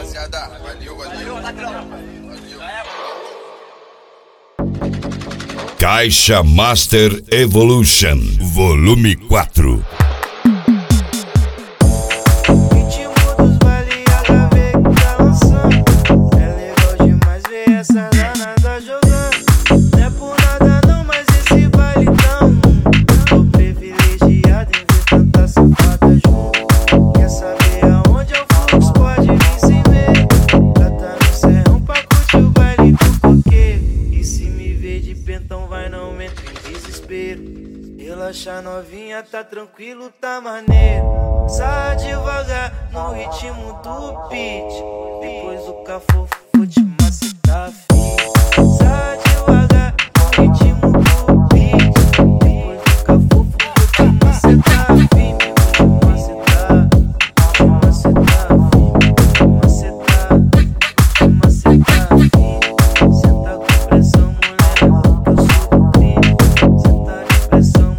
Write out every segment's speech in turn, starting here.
rapaziada. Valeu. Caixa Master Evolution, volume 4. Relaxa novinha, tá tranquilo, tá maneiro. Sai devagar no ritmo do beat. Depois do cafofo vou te macetar, filho. Sai devagar no ritmo do beat. Depois do cafofo vou te macetar, filho. Vou te macetar, filho. Vou te macetar, filho. Senta com pressão, mulher, que eu sou do crime. Senta de pressão,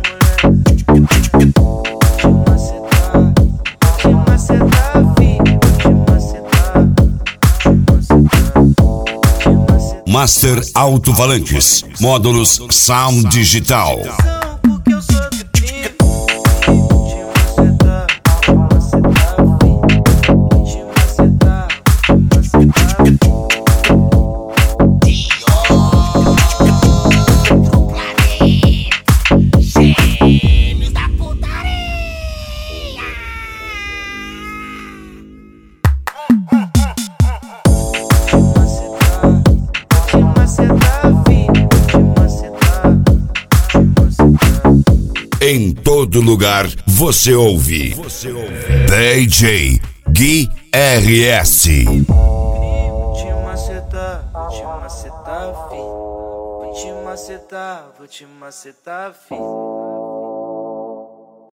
Master Alto-Falantes, módulos Sound Digital. Em todo lugar você ouve DJ Gui RS. Vou te macetar, filho. Vou te macetar, filho.